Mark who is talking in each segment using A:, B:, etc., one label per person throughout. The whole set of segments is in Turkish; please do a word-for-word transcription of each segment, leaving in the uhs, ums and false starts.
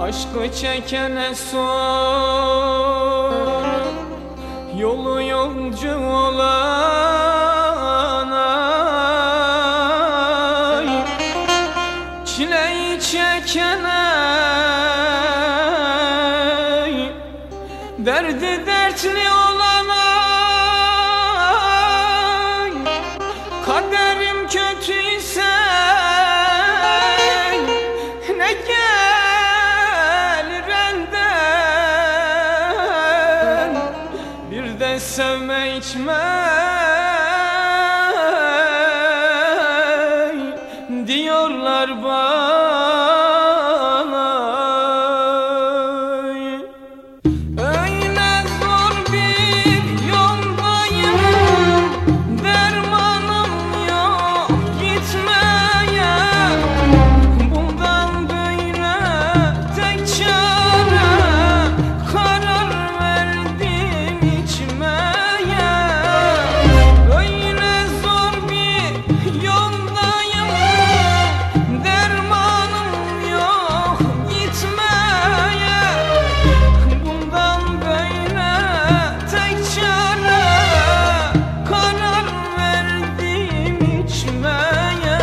A: Aşkı çekene sor, yolu yolcu olana. Çileyi çekene, derdi dertli olana. Kaderim kötüyse ne gelir elden, bir de sevme içme diyorlar bana. Öyle zor bir yoldayım, dermanım yok gitmeye. Bundan böyle tek çare, karar verdim içmeye. Öyle zor bir yoldayım, dermanım yok gitmeye. Bundan böyle tek çare, karar verdim içmeye.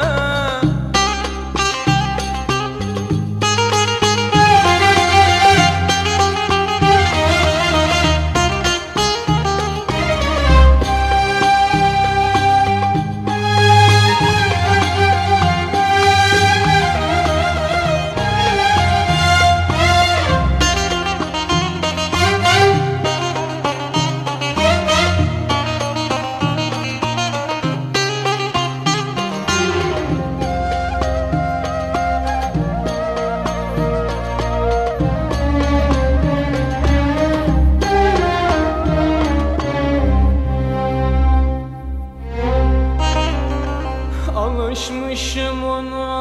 A: Alışmışım onu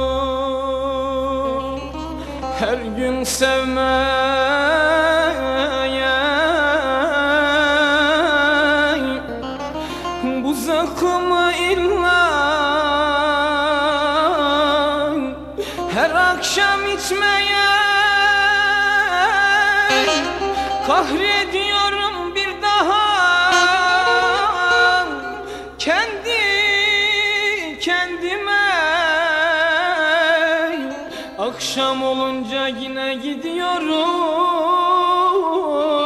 A: her gün sevmeye. Bu zakımı illa her akşam içmeye. Kahrediyorum bir daha kendi kendime. Akşam olunca yine gidiyorum